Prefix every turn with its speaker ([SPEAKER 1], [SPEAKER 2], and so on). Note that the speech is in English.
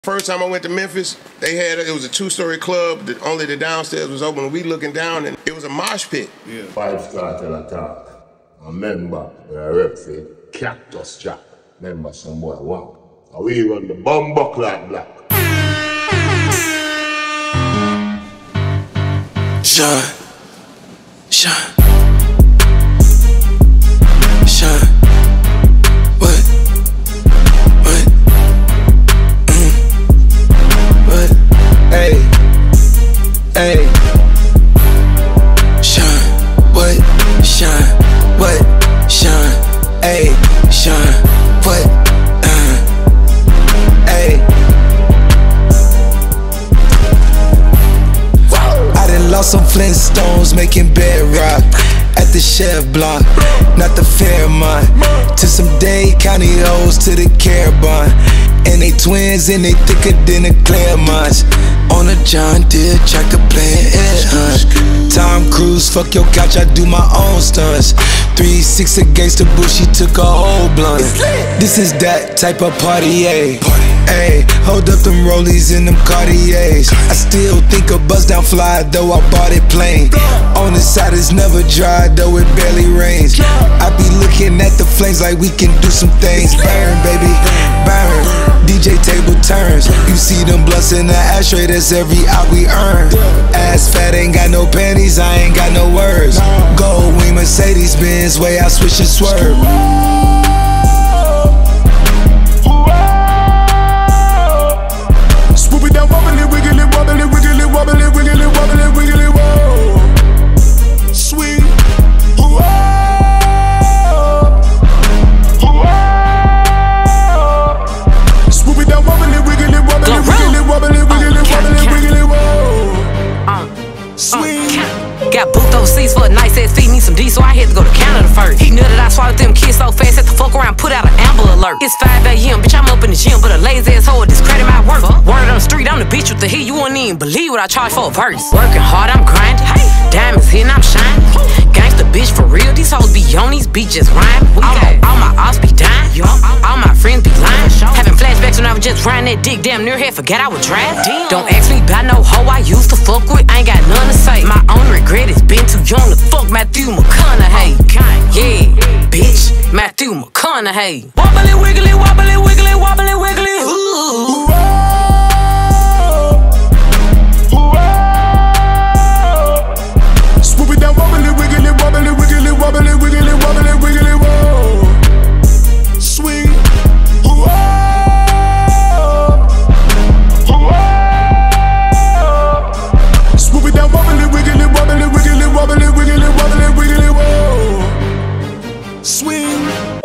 [SPEAKER 1] First time I went to Memphis, it was a two-story club that only the downstairs was open. We looking down and it was a mosh pit.
[SPEAKER 2] Yeah. 5-star tell a talk. I remember when I rep for Cactus Jack. Remember some boy, wow. And we run the Bumbo Clock Black.
[SPEAKER 3] Sean. What? Hey. Sean. What? Sean. What? Sean. Hey. Sean. What? Hey. I done lost some Flintstones making bedrock at the Chef Block, not the Fairmont. To some Dade County hoes to the Carabon. And they twins and they thicker than the Claremonts. On a John Deere tractor playing Ed Hunt. Tom Cruise, fuck your couch, I do my own stunts. 3-6 against the bush, she took a whole blunt. This is that type of party, ayy. Ayy, hold up them rollies and them Cartiers. I still think a buzz down fly, though I bought it plain. On the side it's never dry, though it barely rains. I be looking at the flames like we can do some things. Burn, baby, burn. DJ table turns. You see them blunts in the ashtray, that's every out we earn. Ass fat, ain't got no panties, I ain't got no words. Gold wing Mercedes Benz, way I switch and swerve.
[SPEAKER 4] Swoop it down, wobbly, wiggly, wobbly, wiggly, wobbly, wiggly, wobbly, wiggly, whoa. Sweet. Swoop it down, wobbly, wiggly, wobbly, wiggly, wobbly, wiggly, wobbly, wiggly, whoa. Sweet.
[SPEAKER 5] Got booked overseas for a nice ass feed, need some D, so I had to go to Canada first. He knew that I swallowed them kids so fast, had to fuck around, put out an Amber Alert. It's 5 a.m., bitch, I'm up in the gym, but a lazy ass hoe discredit my work. Word on the street, I'm the bitch with the heat, you wouldn't even believe what I charge for a verse. Working hard, I'm grinding, diamonds hitting, I'm shining. Gangsta bitch for real, these hoes be on these beaches rhyme. All my ops be dying, all my friends be lying. Having flashbacks when I was just riding that dick, damn near had forgot I was driving. Don't ask me about no hoe I used to fuck with, I ain't got none to say. My only regret is been too young to fuck Matthew McConaughey. Yeah, bitch, Matthew McConaughey. Wobbly wiggly, wobbly wiggly, wobbly wiggly. Ooh.
[SPEAKER 4] Swoop it down, wobbly, wiggly, wobbly, wiggly, wobbly, wiggly, wobbly, wiggly, whoa. Sweet. Swoop it down, wobbly, wiggly, wobbly, wiggly, wobbly, wiggly, wobbly, wiggly, whoa. Swing.